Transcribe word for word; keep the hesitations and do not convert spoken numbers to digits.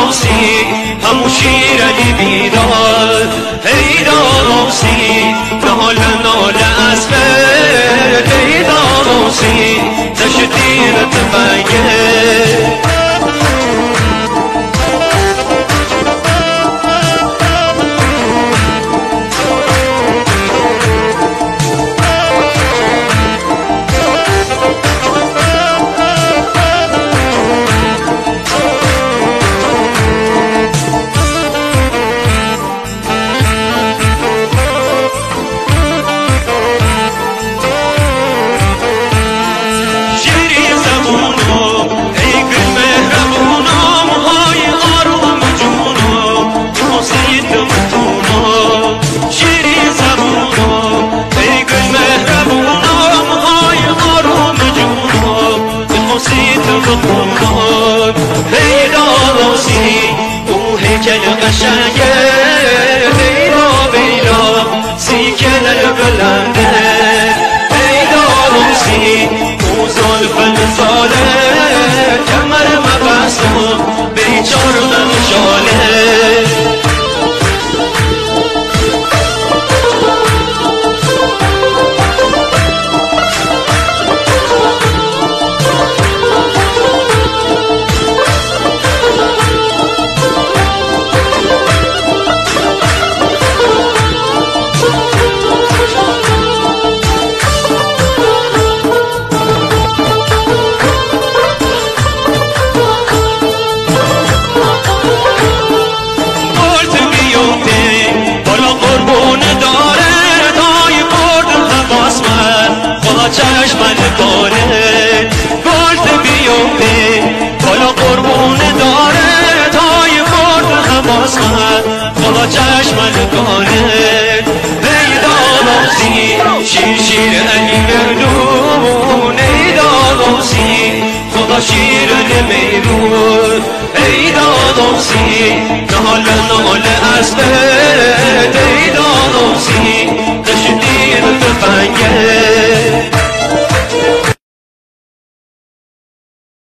داداسی همون شیر علی بیدار ای داداسی نال نال از خیر ای داداسی تشدیرت بگه قشنگه بیلا بیلا سیکل بلنده بیلا روسی او زلف نزاله کمر مبستم بیچار من شاله چشمن داره گلد بیومه بالا قربون داره تای مرد حواس من بالا چشمن داره بیدانوسی شیر شیر علی مردون ایدانوسی خدا شیر نمیرون ایدانوسی نال نال از بر